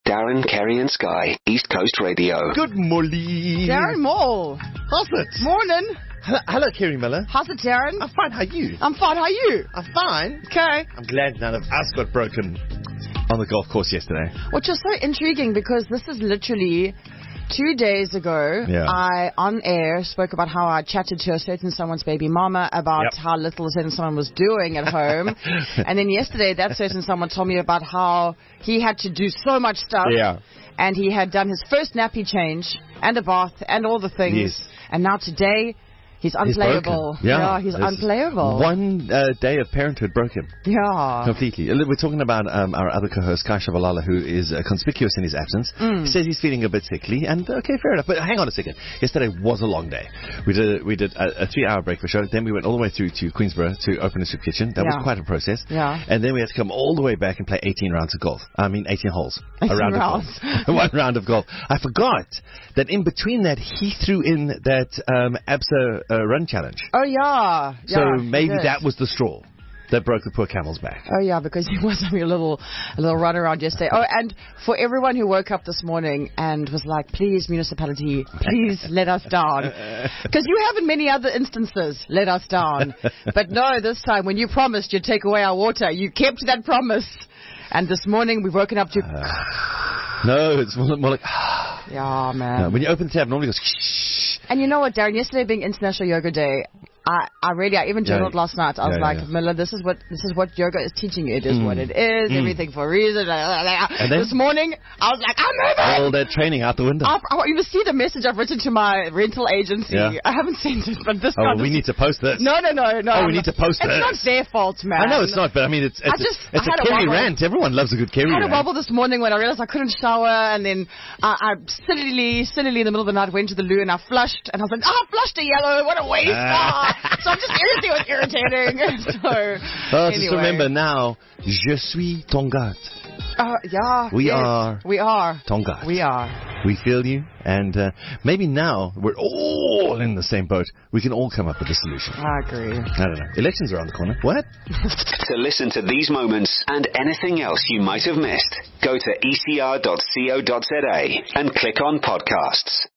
Darren, Kerry and Sky, East Coast Radio. Good morning. Darren Moore. How's it? Morning. Hello, Kerry Miller. How's it, Darren? I'm fine. How are you? I'm fine. How are you? I'm fine. Okay. I'm glad none of us got broken on the golf course yesterday. Which is so intriguing because this is literally 2 days ago. Yeah. I, on air, spoke about how I chatted to a certain someone's baby mama about how little a certain someone was doing at home. And then yesterday, that certain someone told me about how he had to do so much stuff. Yeah. And he had done his first nappy change and a bath and all the things. Yes. And now today, he's unplayable. He's unplayable. One day of parenthood broke him. Yeah. Completely. We're talking about our other co-host, Kai Shabalala, who is conspicuous in his absence. He says he's feeling a bit sickly, and okay, fair enough. But hang on a second. Yesterday was a long day. We did a 3-hour breakfast show. Then we went all the way through to Queensborough to open a soup kitchen. That was quite a process. Yeah. And then we had to come all the way back and play 18 rounds of golf. 18 holes. 18 a round rounds. of golf. 1 round of golf. I forgot that in between that, he threw in that ABSA run challenge. Oh, yeah. So maybe that was the straw that broke the poor camel's back. Oh, yeah, because he was having a little run around yesterday. Oh, and for everyone who woke up this morning and was like, please, municipality, please let us down. Because you have in many other instances let us down. But no, this time when you promised you'd take away our water, you kept that promise. And this morning we've woken up to... No, it's more like... Yeah, man. No, when you open the tab, normally it goes... Shh. And you know what, Darren? Yesterday being International Yoga Day, I even journaled last night. I was like, Miller, this is what yoga is teaching you. It is what it is. Everything for a reason. And then, this morning, I was like, I'm moving. All that training out the window. You must see the message I've written to my rental agency. Yeah. I haven't sent it, but this. Oh, we need to post this. No. Oh, we need to post this. It's not their fault, man. I know it's not, but I mean, it's a Kerry rant. Everyone loves a good Kerry rant. I had a wobble this morning when I realized I couldn't shower, and then I sillily in the middle of the night went to the loo and I flushed, and I was like, I flushed a yellow. What a waste. So I'm just irritating. Anyway. Just remember now, je suis ton gars. We are ton gars. We are. We feel you, and maybe now we're all in the same boat. We can all come up with a solution. I agree. I don't know. Elections are around the corner. What? To listen to these moments and anything else you might have missed, go to ecr.co.za and click on podcasts.